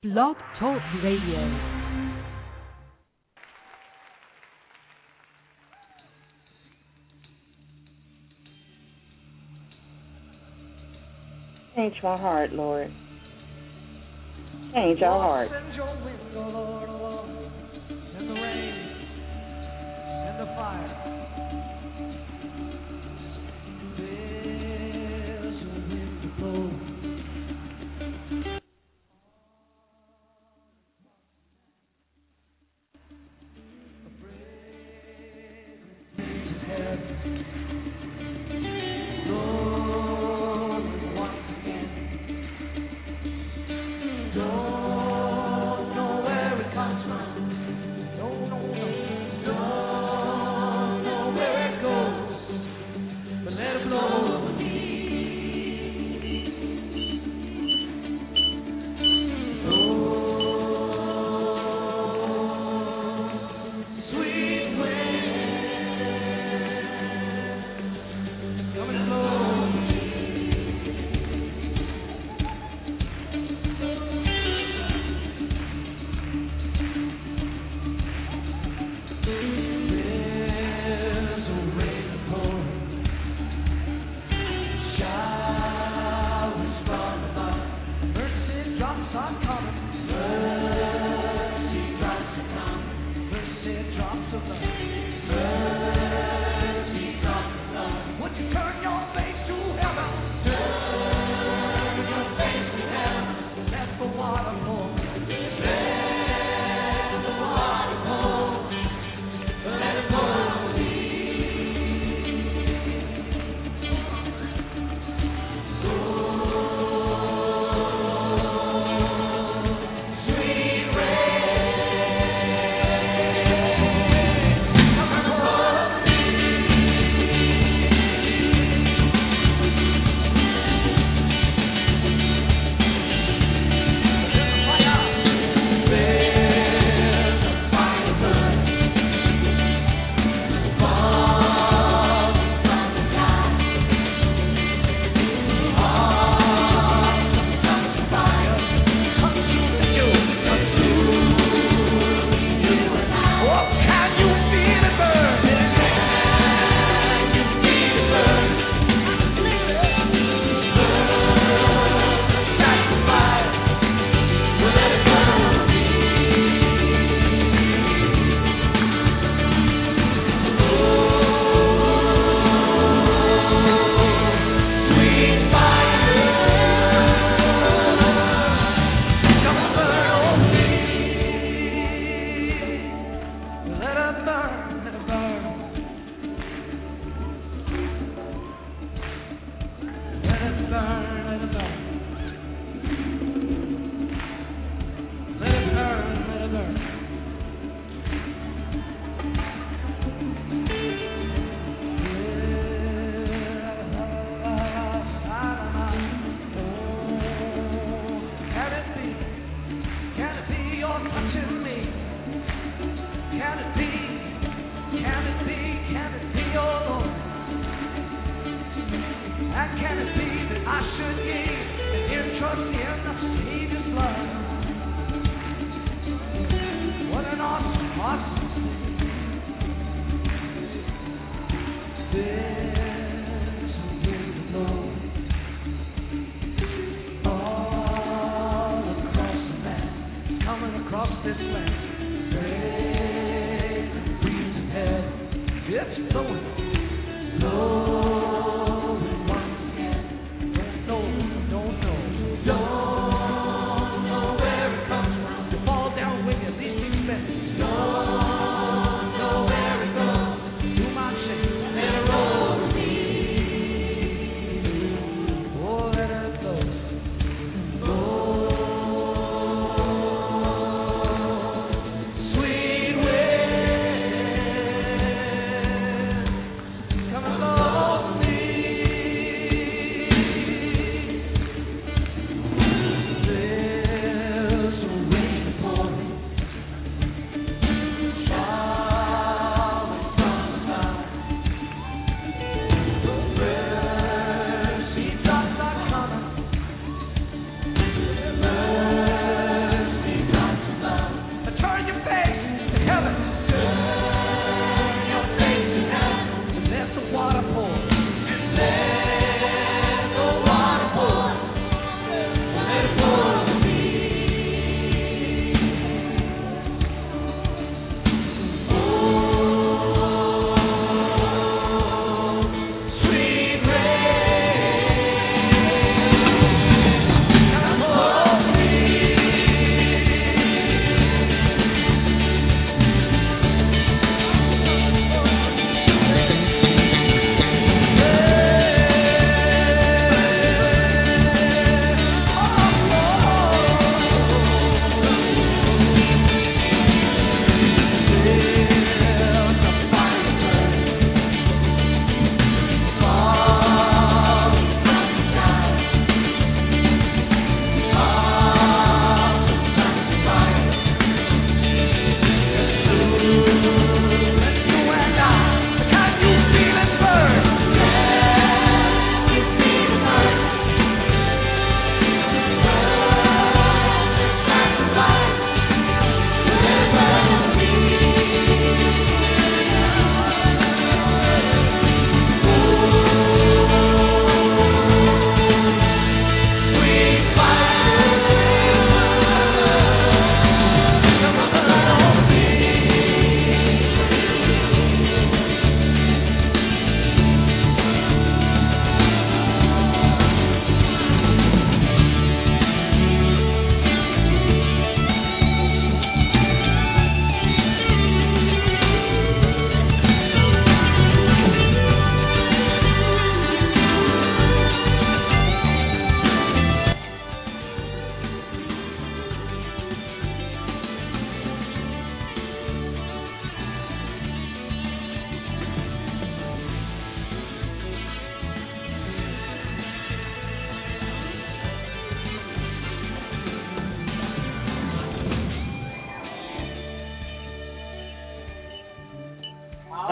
Blog Talk Radio. Change my heart, Lord. Change our heart. Send your wind, oh Lord, and the rain, and the fire. There's a wind to blow. A fragrant wind of heaven.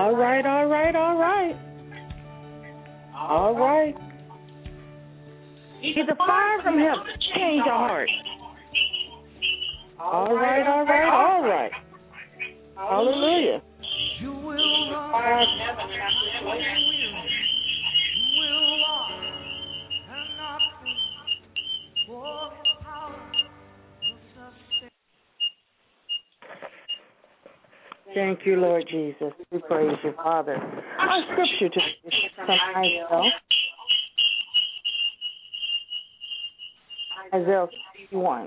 All right. Either fire from heaven, change your heart. All right. Hallelujah. You will run and not get weary. You will walk and not faint. For His power will sustain. Thank you, Lord Jesus. We praise you, Father. Our scripture today is from Isaiah 61.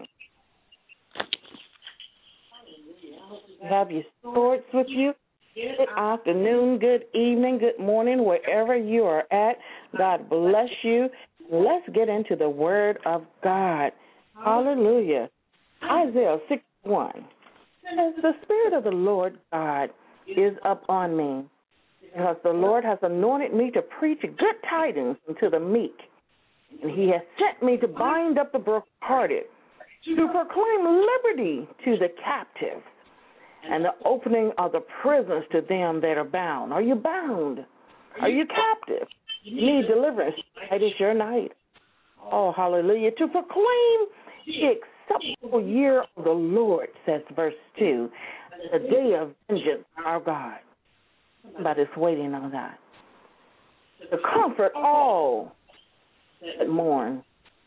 Have your swords with you. Good afternoon, good evening, good morning, wherever you are at. God bless you. Let's get into the Word of God. Hallelujah. Isaiah 61 says, the Spirit of the Lord God is upon me, because the Lord has anointed me to preach good tidings unto the meek, and He has sent me to bind up the brokenhearted, to proclaim liberty to the captives, and the opening of the prisons to them that are bound. Are you bound? Are you captive? You need deliverance. It is your night. Oh, hallelujah. To proclaim the acceptable year of the Lord, says verse 2, the day of vengeance, our God. Somebody's waiting on that. To comfort all that mourn.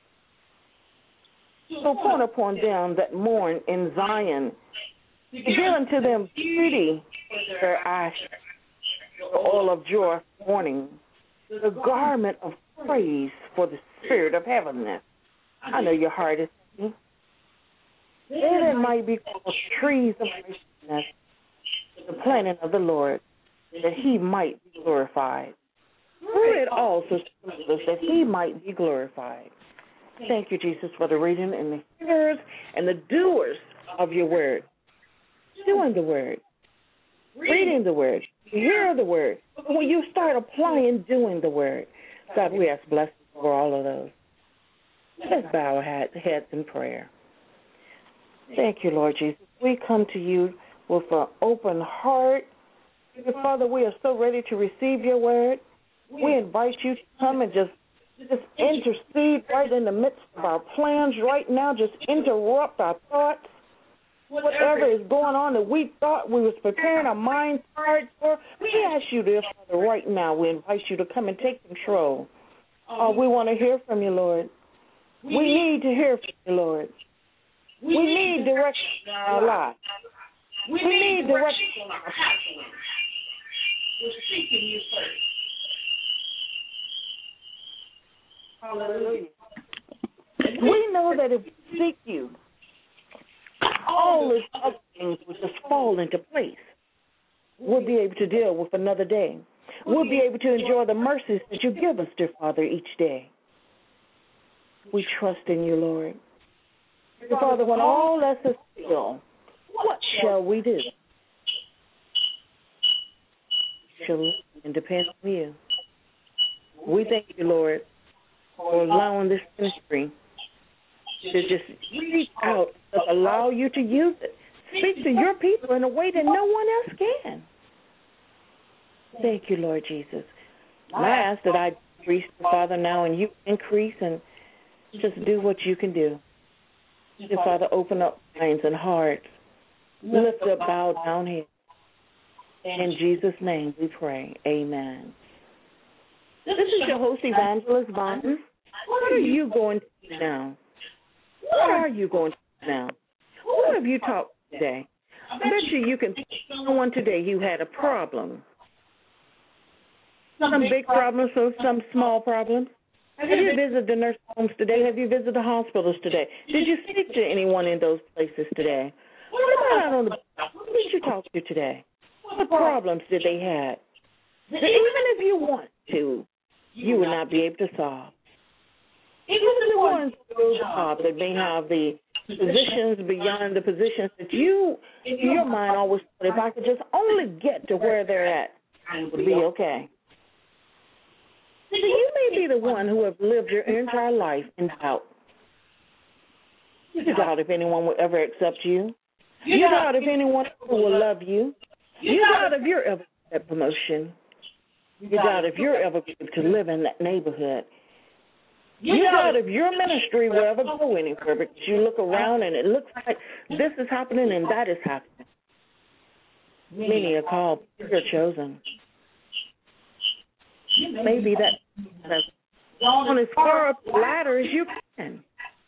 So point upon them that mourn in Zion, give unto them beauty for their ashes, the oil of joy for mourning, the garment of praise for the spirit of heaviness. I know your heart is heavy. Then it might be called trees of righteousness, the planting of the Lord, that He might be glorified. Through it also that He might be glorified. Thank you, Jesus, for the reading and the hearers and the doers of your word. Doing the word, reading the word, hear the word. When you start applying, doing the word, God, we ask blessings for all of those. Let's bow our heads in prayer. Thank you, Lord Jesus. We come to you with an open heart. Father, we are so ready to receive your word. We invite you to come and just intercede right in the midst of our plans right now. Just interrupt our thoughts. Whatever is going on that we thought we was preparing our minds for, we ask you, dear Father, right now. We invite you to come and take control. We want to hear from you, Lord. We need to hear from you, Lord. We need direction in our lives. We need direction in our pathway. We're seeking you first. Hallelujah. We know that if we seek you, all these other things will just fall into place. We'll be able to deal with another day. We'll be able to enjoy the mercies that you give us, dear Father, each day. We trust in you, Lord. Dear Father, when all else is still, what shall we do? Shall we depend on you? We thank you, Lord, for allowing this ministry to just reach out, to allow you to use it. Speak to your people in a way that no one else can. Thank you, Lord Jesus. I ask that I decrease, Father, now, and you increase, and just do what you can do. Dear Father, open up minds and hearts. Lift up, bow down here. In Jesus' name we pray. Amen. This is your host, Evangelist Bonton. What are you going to do now? What are you going to do now? What have you taught today? I bet you can pick someone today who had a problem. Some big problems or some small problems. Have you visited the nursing homes today? Have you visited the hospitals today? Did you speak to anyone in those places today? What about on the who did you talk to today? What problems did they have? That even if you want to, you will not be able to solve. Even the ones that may have the positions beyond the positions that you, in your mind, always thought, if I could just only get to where they're at, I would be okay. So you may be the one who have lived your entire life in doubt. You doubt if anyone will ever accept you. You doubt if anyone will love you. You doubt if you're ever that promotion. You doubt if you're ever going to live in that neighborhood. You doubt if your ministry will ever go anywhere because you look around and it looks like this is happening and that is happening. Many are called, you're chosen. Maybe that's on as far up the ladder as you can.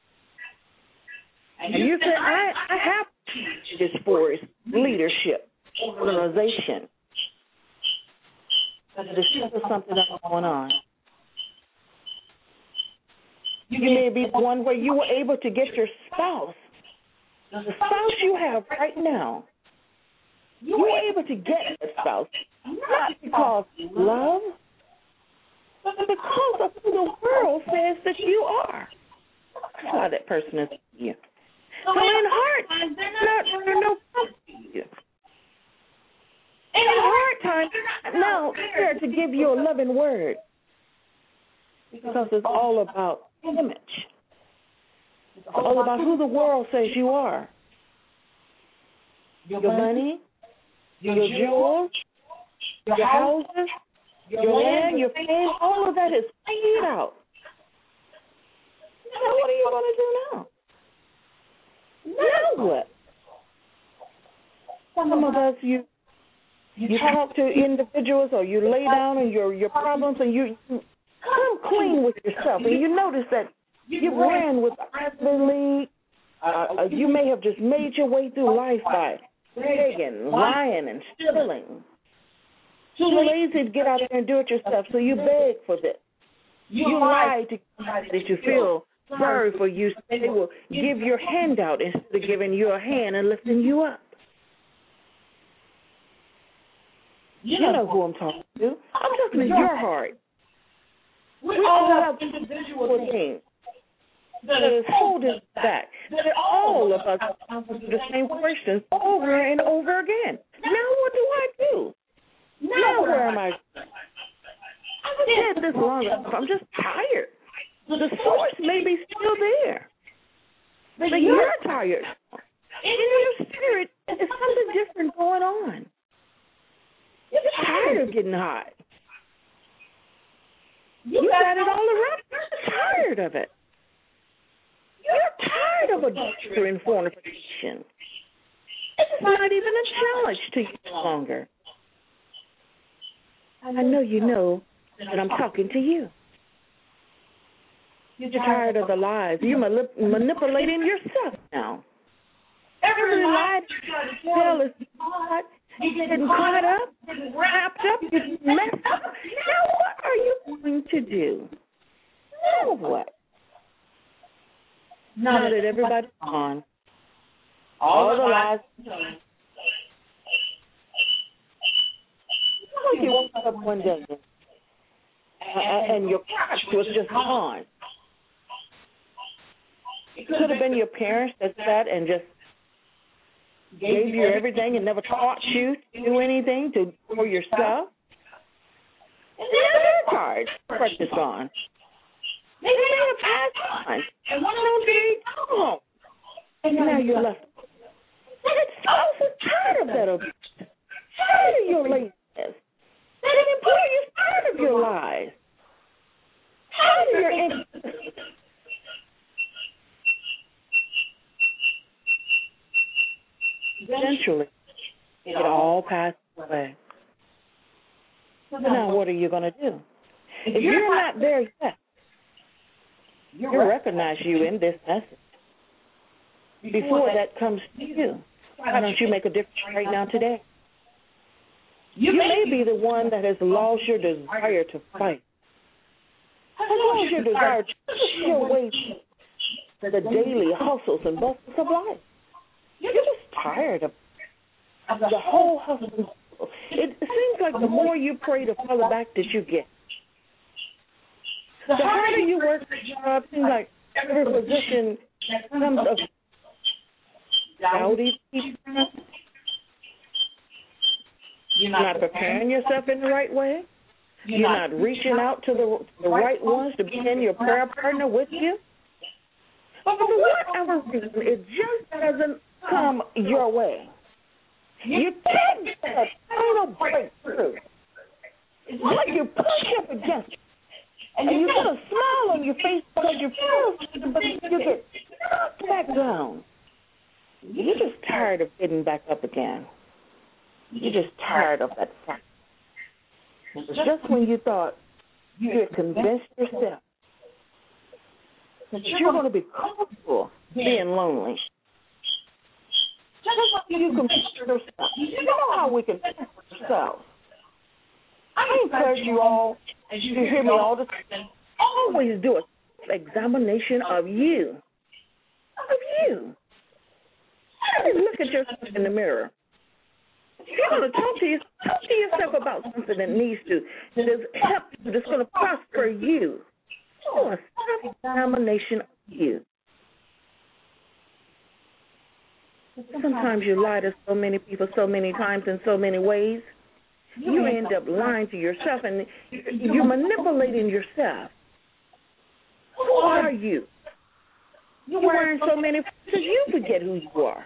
And you say, I have this for leadership, organization. But there's still something else going on. You may be one where you were able to get your spouse, the spouse you have right now, you were able to get that spouse, not because of love, but because of who the world says that you are. That's why that person is you. So in heart, they're no good to you. In hard times, now they're to give you a loving word. Because it's all about image. It's all about who the world says you are. Your money, your jewels, your houses, your land, your fame, all of that is paid out. Now what are you going to do now? Now what? Some of us, you talk to individuals or you lay down in your problems and you come clean with yourself, and you notice that you ran with the Ivy League. You may have just made your way through life by begging, lying, and stealing. Too lazy to get out there and do it yourself, so you beg for this. You lie to that you feel sorry for you, so they will give your hand out instead of giving you a hand and lifting you up. You know who I'm talking to. I'm talking to your heart. We all have individual things that is holding us back. That all of us answer the same questions over and over again. Now what do I do? Now where am I? I've said this long enough. I'm just tired. The source may be still there. But you're tired. In your spirit, there's something different going on. You're tired of getting hot. You got it all around. You're tired of it. You're tired of adultery and fornication. It's not even a challenge to you longer. I know you know that I'm talking to you. You're tired of the lies. You're manipulating yourself now. Every lie you try to tell is God. You're getting caught up, wrapped up, you're messed up. Now what are you going to do? Now what? Now that everybody's gone, all the lies. You woke up one day and your couch was just gone. It could have been your parents that sat and just gave you everything and never taught you to do anything for yourself. And then they're tired. Fresh is gone. Maybe they have passed on. And one of them go home. And now you're left. That spouse is tired of that abuse. Tired of your laziness. That employer is tired of your lies. Tired of your inconsistency. Eventually, it all passes away. So now what are you going to do? If you're not there yet, you recognize you in this message. Before that comes to you, why don't you make a difference right now today? You may be the one that has lost your desire to fight. Has lost your desire to push your way to the daily hustles and bustles of life. You're just tired of the whole hustle. It seems like the more you pray to fall back that you get. The harder you work at your job, it seems like every position comes of doubting people. You're not preparing yourself in the right way. You're not reaching out to the right ones to begin your prayer partner with you. But for whatever reason, it just doesn't come your way. You can't get a final breakthrough. It's like you push up against it, and you put a smile on your face because you feel, but you get knocked back down. You're just tired of getting back up again. You're just tired of that fact. Just when you thought you had convinced yourself that you're going to be comfortable being lonely. Just when you convince yourself. You know how we can convince ourselves. I encourage you all, as you hear me all the time, always do an examination of you. Of you. Look at yourself in the mirror. If you're going to talk to yourself about something that needs to, that is help you, that's going to prosper you. Do a self-examination of you. Sometimes you lie to so many people so many times in so many ways. You end up lying to yourself and you're manipulating yourself. Who are you? You're wearing so many faces you forget who you are.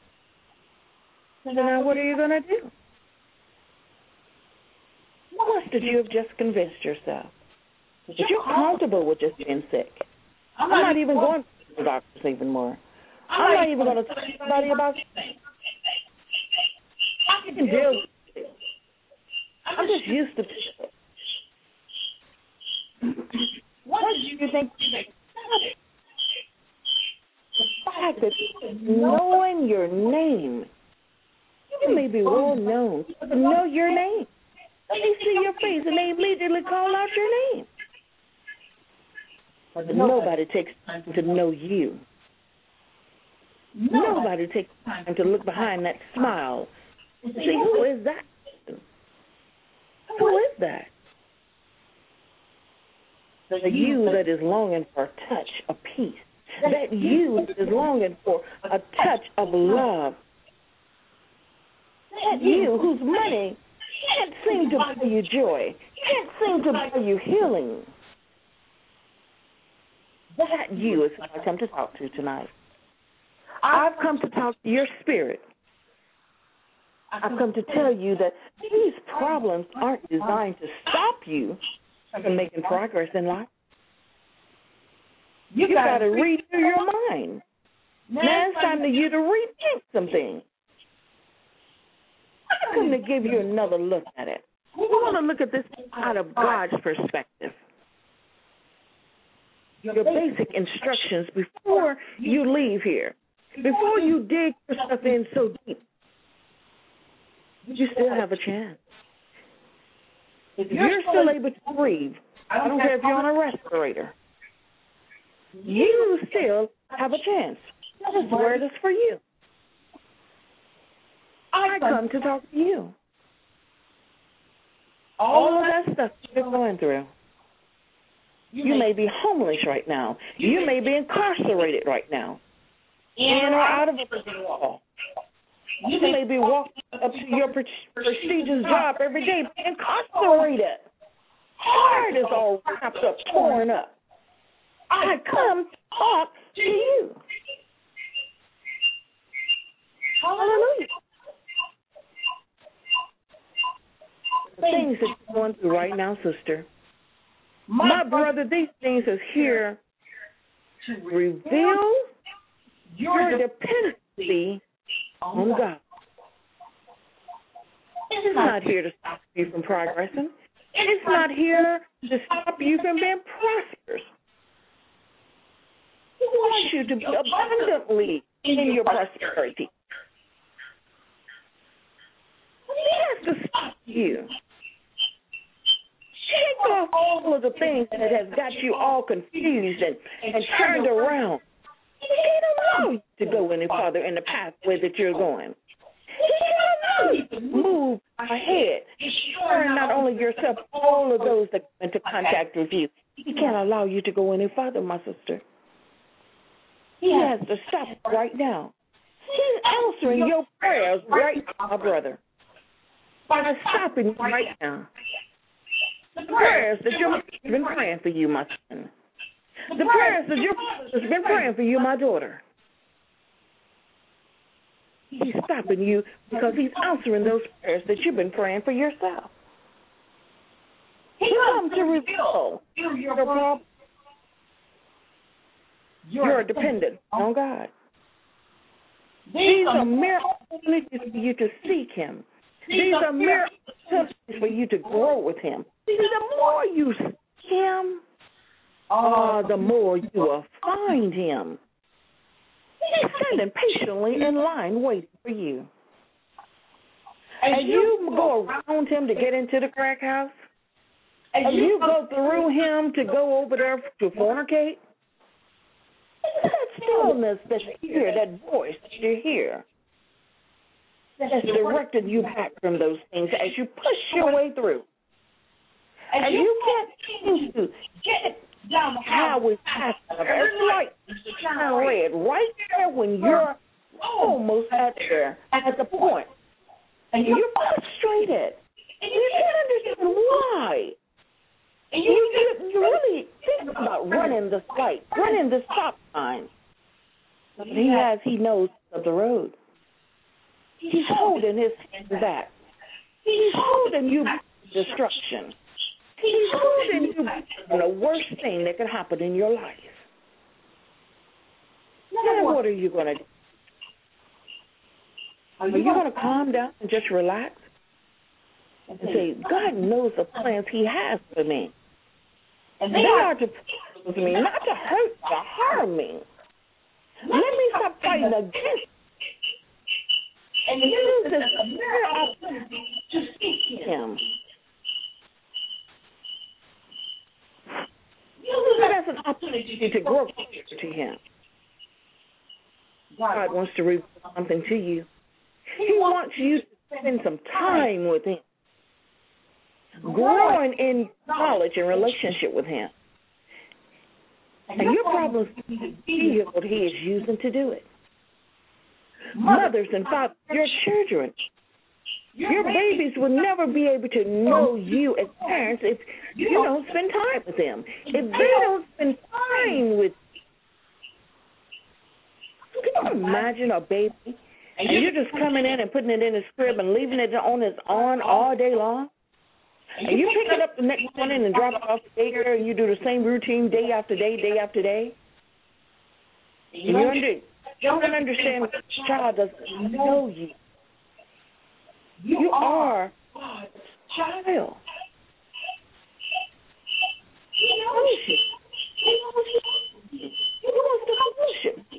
So now what are you going to do? Once that you have just convinced yourself that you're comfortable with just being sick. I'm not even going to the doctors even more. I'm not even going to tell anybody about it. I can deal with it. I'm just used to it. What do you think? The fact that knowing your name, you may be well known, but know your name. They see your face and they immediately call out your name. But nobody takes time to know you. Nobody takes time to look behind that smile and say, who is that? Who is that? The you that is longing for a touch of peace. That you that is longing for a touch of love. That you whose money can't seem to buy you joy, can't seem to buy you healing. That you is what I come to talk to tonight. I've come to talk to your spirit. I've come to tell you that these problems aren't designed to stop you from making progress in life. You got to redo your mind. Now it's time for you to rethink some things. I'm going to give you another look at it. We want to look at this out of God's perspective. Your basic instructions before you leave here, before you dig your stuff in so deep. You still have a chance. If you're still able to breathe, I don't care if you're on a respirator, you still have a chance. This word is for you. I come to talk to you. All of that stuff you're going through. You may be homeless right now. You may be incarcerated right now. In or out of a prison wall. You may be walking up to your prestigious job every day, incarcerated. Heart is all wrapped up, torn up. I come to talk to you. Hallelujah. The things that you're going through right now, sister. My brother, these things is here to reveal your dependency on God. It's not here to stop you from progressing. It's not here to stop you from being prosperous. He wants you to be abundantly in your prosperity. He has to stop you. Shake off all of the things that has got you all confused and turned around. He can't allow you to go any farther in the pathway that you're going. He can't allow you to move ahead, destroying not only yourself, but all of those that come into contact with you. He can't allow you to go any farther, my sister. He has to stop right now. He's answering your prayers right now, my brother, by stopping right now. The prayers that your mother has been praying for you, my son. The prayers that your father has been praying for you, my daughter. He's stopping you because he's answering those prayers that you've been praying for yourself. He comes to reveal your problem. You're dependent on God. These are mere opportunities for you to seek him. These are mere opportunities for you to grow with him. The more you seek him, the more you will find him. He's standing patiently in line waiting for you. As you go around him to get into the crack house, as you go through him to go over there to fornicate, that stillness that you hear, that voice that you hear, that's directing you back from those things as you push your way through. And you can't seem to get down the highway past the light turn red right there when you're almost at the point. And you're frustrated. And you can't understand why. And you really think about running the light, running the stop sign. But he knows of the road. He's holding his hand back. He's holding you back to destruction. He's holding you back from the worst thing that could happen in your life. Now what are you going to do? Are you going to calm down and just relax? And say, God knows the plans he has for me. And they are to please me, not to hurt, to harm me. Let me stop fighting against it. And use this as a mere opportunity to seek him. Use it as an opportunity to grow closer to him. God wants to reveal something to you. He wants you to spend some time with him, growing in knowledge and relationship with him. And your problem is the vehicle he is using to do it. Mothers and fathers, your children, your babies will never be able to know you as parents if you don't spend time with them. If they don't spend time with you. Can you imagine a baby and you're just coming in and putting it in his crib and leaving it on his arm all day long? And you pick it up the next morning and drop it off the daycare and you do the same routine day after day, day after day? You don't understand that this child doesn't know you. You are God's child. He knows you. He knows you. He wants to fellowship.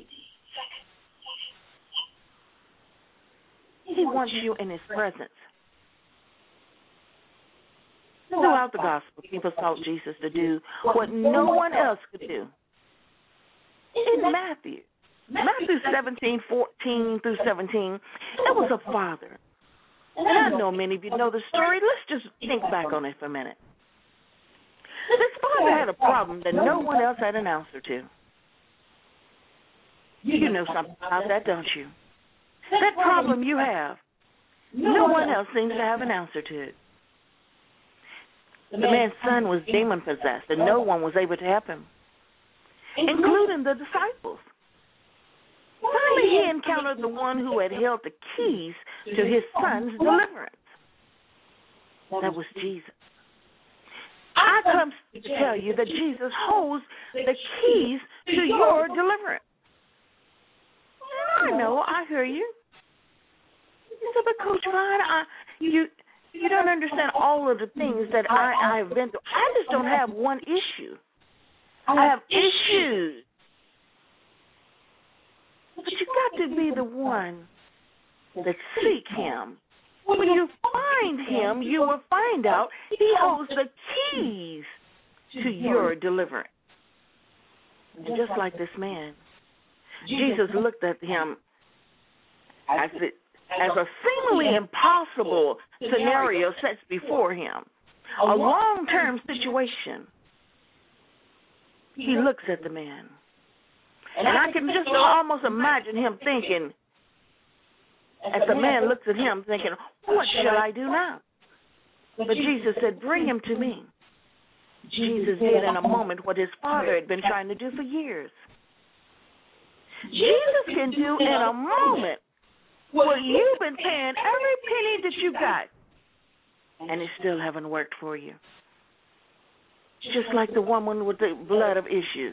He wants you in his presence. Throughout the gospel, people sought Jesus to do what no one else could do. In Matthew 17:14 through 17, it was a father. And I know many of you know the story. Let's just think back on it for a minute. This father had a problem that no one else had an answer to. You know something about that, don't you? That problem you have, no one else seems to have an answer to it. The man's son was demon-possessed, and no one was able to help him, including the disciples. Finally, he encountered the one who had held the keys to his son's deliverance. That was Jesus. I come to tell you that Jesus holds the keys to your deliverance. I know, I hear you. You said, but Coach Ryan, you don't understand all of the things that I have been through. I just don't have one issue. I have issues. But you got to be the one that seek him. When you find him, you will find out he holds the keys to your deliverance. And just like this man, Jesus looked at him as a seemingly impossible scenario sets before him, a long-term situation. He looks at the man. And I can just almost imagine him thinking, as the man looks at him, thinking, what shall I do now? But Jesus said, bring him to me. Jesus did in a moment what his father had been trying to do for years. Jesus can do in a moment Well, you've been paying every penny that you got, and it still haven't worked for you. Just like the woman with the blood of issue.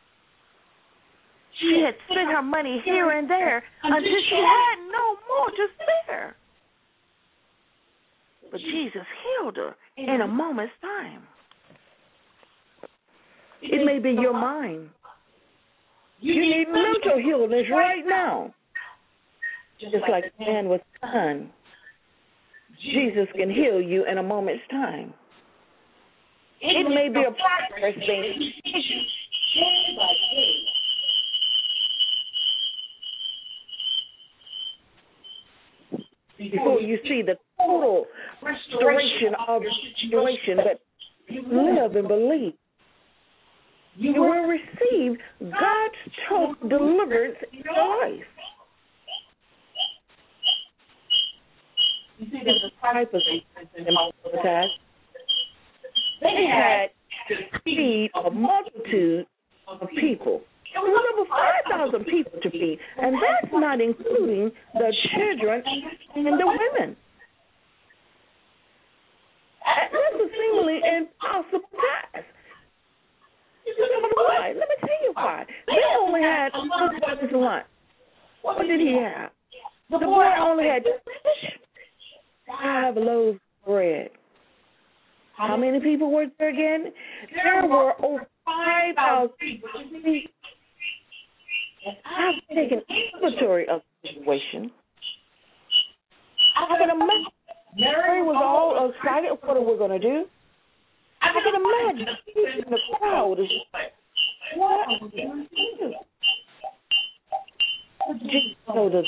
She had spent her money here and there until she had no more to spare. But Jesus healed her in a moment's time. It may be your mind. You need mental healness right now. Just like the man with the son. Jesus can heal you in a moment's time. It may be a progress thing. Before you see the total restoration of the situation that you live and believe, you will receive God's total deliverance in your life. You see, there's a type of attack. They had to feed a multitude of people. It was over 5,000 people to feed, and that's not including the children and the women. That's a seemingly impossible task. Why? Let me tell you why. They only had lunch. What did he have? The boy only had 5 loaves of bread. How many people were there again? There were over 5,000 people. I've taken inventory of the situation. I can imagine Mary was all excited. What are we going to do? I can imagine in the crowd is what are we going to do? Jesus told us,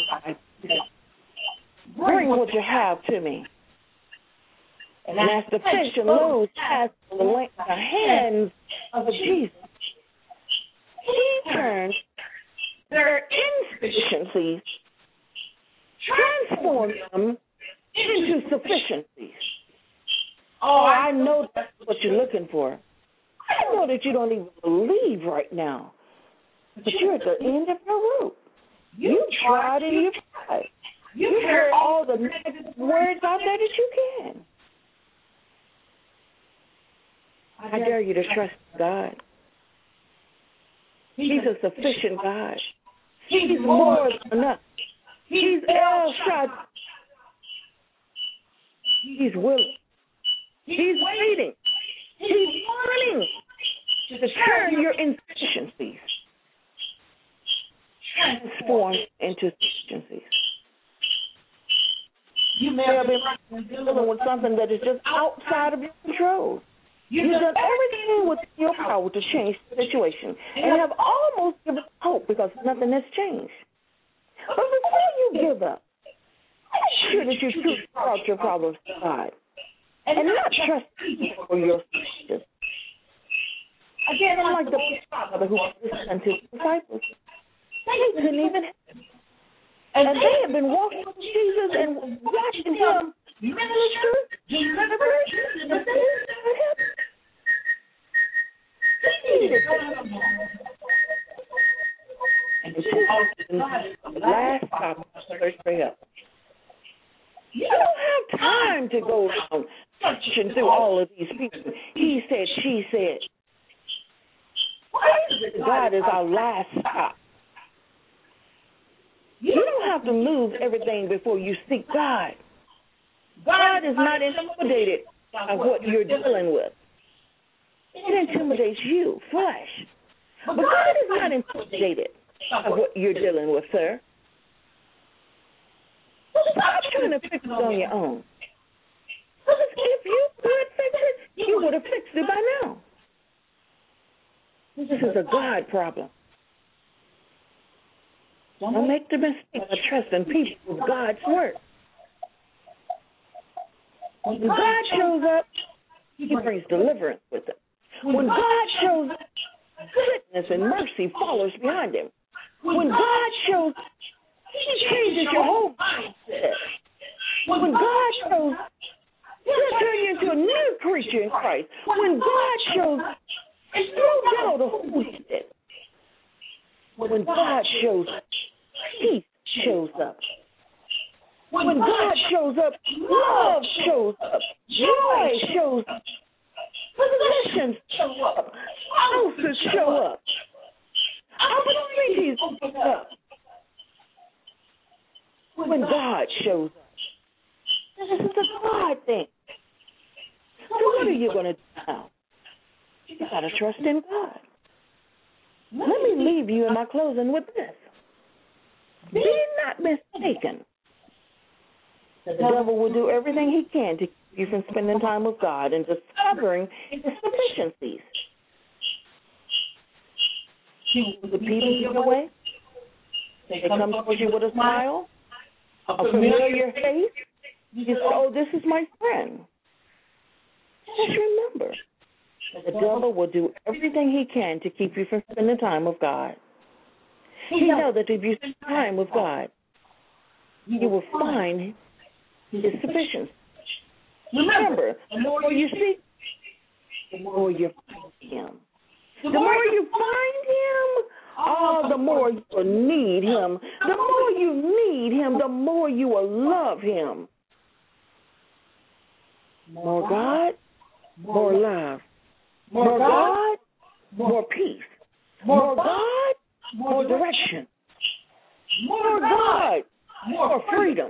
bring what you have to me. And as the fish and loaves passed the hands of Jesus, he turned their insufficiencies, transformed them into sufficiencies. Oh, I know that's what you're looking for. I know that you don't even believe right now. But you're at the end of your rope. You tried and you tried. You heard all the negative words out there that you can. I dare you to trust God. He's a sufficient God. He's more than enough. He's El Shaddai. He's willing. He's waiting. He's wanting to turn your insufficiencies, transform into sufficiencies. You may have been dealing with something that is just outside of your control. You've done everything within your power to change the situation and have almost given up hope because nothing has changed. But before you give up, make sure that you truly brought your problems to God and not trust people for your solutions. Again, I'm like the father who listened to his disciples. They couldn't even help him. And they had been walking with Jesus and watching him minister, deliver, and they couldn't help him. He needed them. And the last stop was straight up. You don't have time to go around searching through all of these people. He said, she said. God is our last stop. You don't have to lose everything before you seek God. God is not intimidated by what you're dealing with. It intimidates you, flesh. But God is not intimidated by what you're dealing with, sir. Stop trying to fix it on your own. Because if you could fix it, you would have fixed it by now. This is a God problem. Don't make the mistake of trusting people with God's word. When God shows up, he brings deliverance with him. When God shows up, goodness and mercy follows behind him. When God shows up, he changes your whole mindset. When God shows up, he'll turn you into a new creature in Christ. When God shows up, it's no doubt who he is. When God shows up, peace shows up. shows up, love shows up, joy shows up, possessions show up, houses show up, opportunities open up. When God shows up. This is a God thing. So what are you going to do now? You got to trust in God. Let me leave you in my closing with this. Be not mistaken. The devil will do everything he can to keep you from spending time with God and discovering his deficiencies. He will people your way. They come towards you with a smile, a familiar face. You say, oh, this is my friend. Just remember, the devil will do everything he can to keep you from spending time with God. He knows that if you spend time with God, you will find his sufficiency. Remember, the more you seek, the more you find him. The more you find him, the more you will need him. The more you need him, the more you will love him. More God, more love. More God, more peace. More God, more direction. More God, more freedom.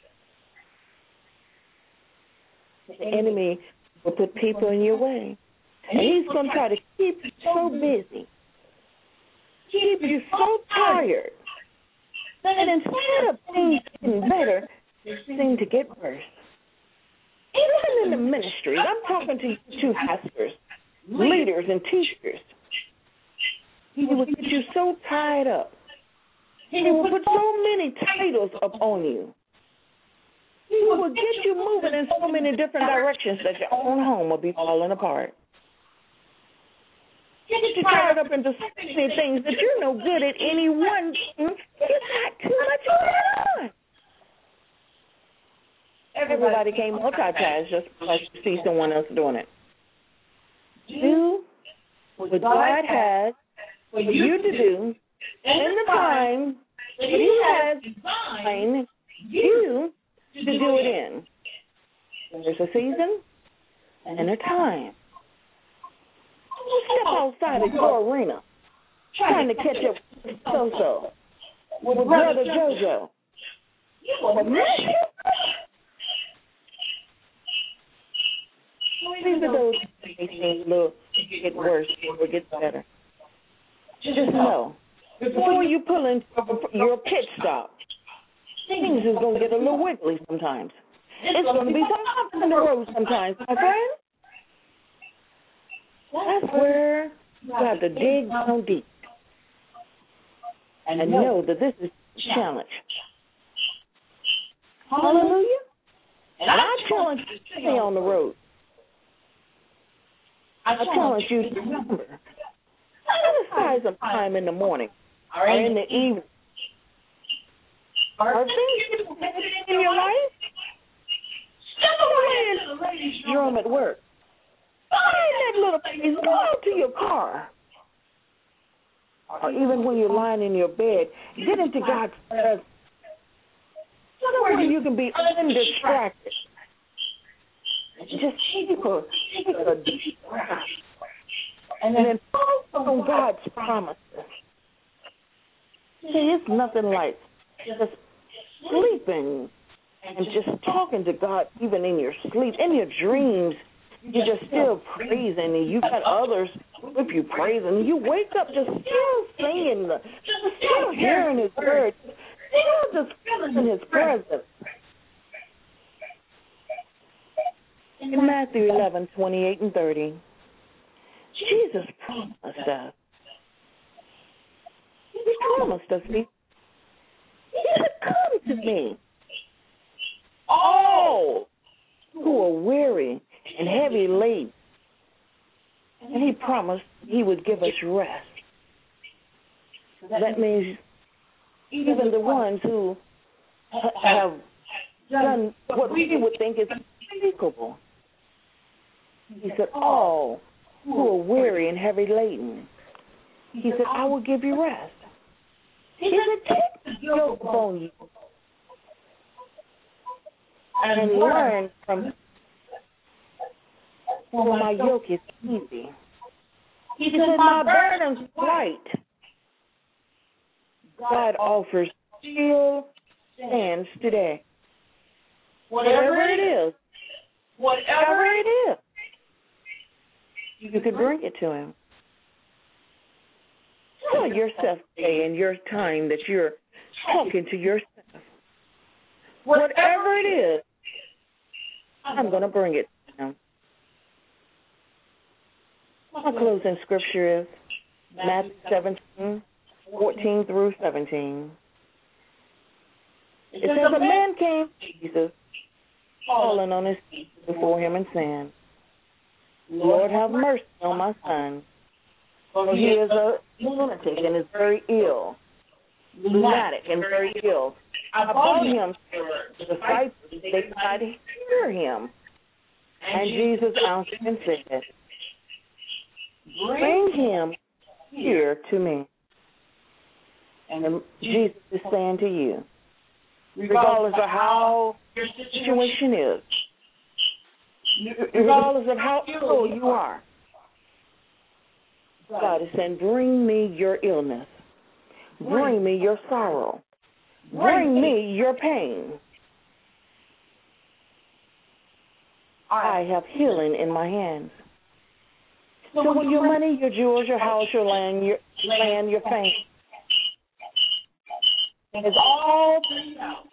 The enemy will put people in your way. And he's going to try to keep you so busy, keep you so tired, that instead of things getting better, they seem to get worse. Even in the ministries, I'm talking to you two pastors, leaders, and teachers. He will get you so tied up. He will put so many titles upon you. He will get you moving in so many different directions that your own home will be falling apart. Get you tied up into so many things that you're no good at any one thing. You got too much going on. Everybody can't multitask just because you see someone else doing it. Do what God has for you to do in the time that he has designed you to do it in. There's a season and a time. Don't step outside of your arena trying to catch up with so-so, with Brother JoJo. You will miss you. These are those things look get worse or get better. Just know, before you pull in your pit stop, things is going to get a little wiggly sometimes. It's going to be some bumps in the road sometimes, my friend. That's where you have to dig down deep and know that this is a challenge. Hallelujah. And I challenge you to stay on the road. I challenge you to remember, set aside some time in the morning or in the evening. Are things in your life? Step away into the ladies' room at work. Find that little place. Go out to your car. Or even when you're lying in your bed, get into God's presence. Somewhere you can be undistracted. Just take a deep breath and then focus on God's promises. See, it's nothing like just sleeping and just talking to God even in your sleep, in your dreams. You're just still praising, and you got others with you praising. You wake up just still singing, just still hearing His word, still just feeling His presence. In Matthew 11:28 and 30, Jesus promised us. He promised us. He said, "Come to me, all who are weary and heavy laden." And He promised He would give us rest. That means even the ones who have done what we would think is unspeakable. He said, all who are weary and heavy laden. He said, I will give you rest. He said, take the yoke upon you. and learn from him. For my yoke is easy. He said, my burden's light. God offers still stands today. Whatever it is, you could bring it to him. Tell yourself today in your time that you're talking to yourself. Whatever it is, I'm going to bring it to him. My closing scripture is Matthew 17:14 through 17. It says, a man came to Jesus, falling on his feet before him and saying, Lord, have mercy on my son, for he is a lunatic and is very ill, lunatic and very ill. I brought him to the disciples, they could not hear him. And Jesus answered and said, bring him here to me. And Jesus is saying to you, regardless of how your situation is, regardless of how ill you are, God is saying, bring me your illness. Bring me your sorrow. Bring me your pain. I have healing in my hands. So with your money, your jewels, your house, your land, your fame, it's all been out.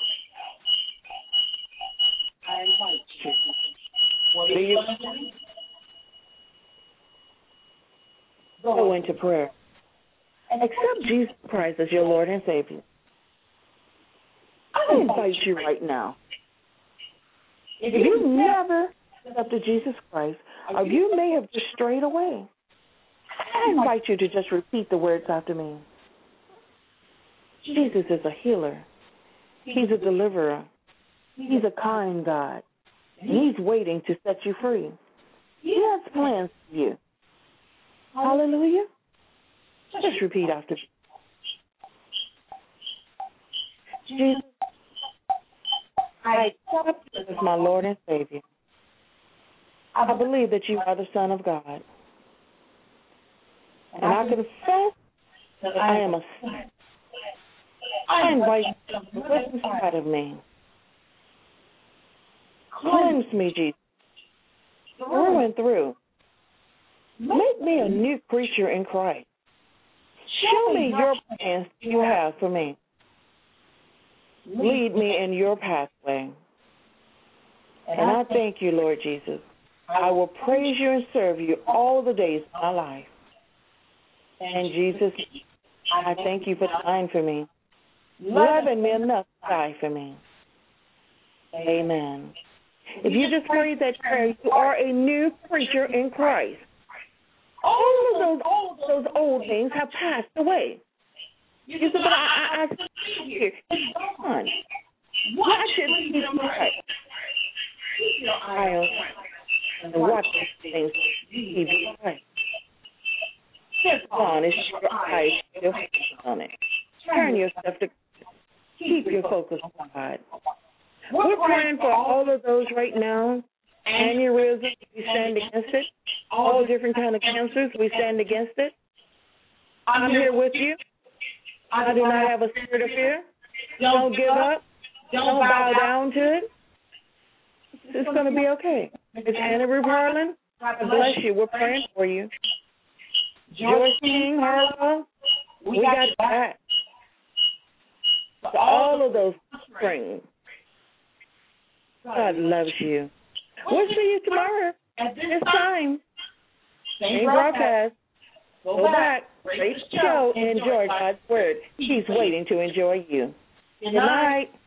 I invite you. What are you going to do? Go into prayer. And accept Jesus Christ as your Lord and Savior. I invite you right now. If you never accepted Jesus Christ, or you may have just strayed away, I invite you to just repeat the words after me. Jesus is a healer. He's a deliverer. He's a kind God. And he's waiting to set you free. He has plans for you. Hallelujah. Just repeat after me. Jesus, I accept you as my Lord and Savior. I believe that you are the Son of God. And I confess that I am a sinner. I invite you to live inside of me. Cleanse me, Jesus, through and through. Make me a new creature in Christ. Show me your plans you have for me. Lead me in your pathway. And I thank you, Lord Jesus. I will praise you and serve you all the days of my life. And Jesus, I thank you for dying for me, loving me enough to die for me. Amen. If you just prayed that prayer, you are a new creature in Christ. All of those old things have passed away. You said, but I see here. It's gone. Why should we be right? Keep your eye on and watch these things. Keep right. It's gone. It's your eyes. Your focus on it. Turn yourself to keep your focus on God. We're praying for all of those right now. Aneurysm, we stand against it. All different kind of cancers, we stand against it. I'm here with you. I do not have a spirit of fear. Don't give up. Don't bow down to it. It's going to be okay. It's Anna Ruth Harlan. God bless you. We're praying for you. Joyce King, Harlow, we got your back. So all of those springs. God loves you. We'll see you tomorrow at this time. Same broadcast. Go back, rate the show, and enjoy God's Word. He's waiting to enjoy you. Good night.